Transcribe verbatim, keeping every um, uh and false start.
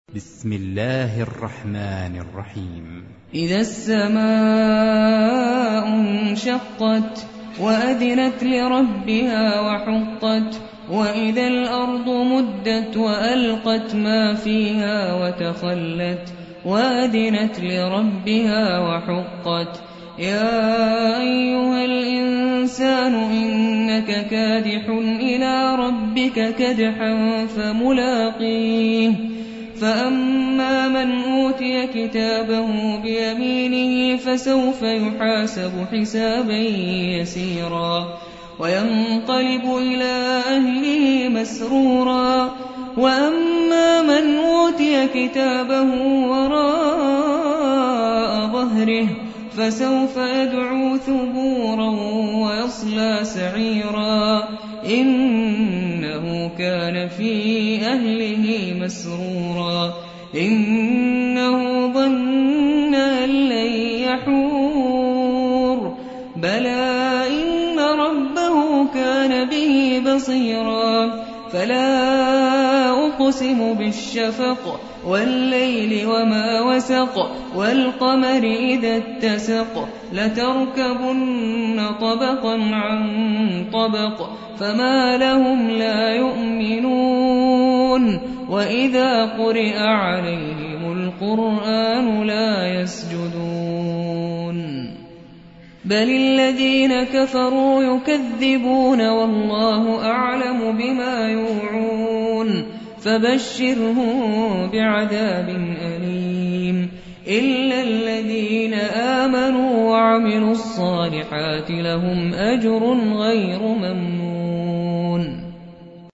بسم الله الرحمن الرحيم. إذا السماء انشقت وأذنت لربها وحقت وإذا الأرض مدت وألقت ما فيها وتخلت وأذنت لربها وحقت. يا أيها الإنسان إنك كادح إلى ربك كدحا فملاقيه فأما من أوتي كتابه بيمينه فسوف يحاسب حسابا يسيرا وينقلب إلى أهله مسرورا وأما من أوتي كتابه وراء ظهره فسوف يدعو ثبورا ويصلى سعيرا إنه كان في أهله مسرورا إنه ظن أن لن يحور بلى إن ربه كان به بصيرا فلا أقسم بالشفق والليل وما وسق والقمر إذا اتسق لتركبن طبقا عن طبق فما لهم لا يؤمنون وإذا قرئ عليهم القرآن لا يسجدون بل الذين كفروا يكذبون والله أعلم بما يوعون فبشرهم بعذاب أليم إلا الذين آمنوا وعملوا الصالحات لهم أجر غير ممنون.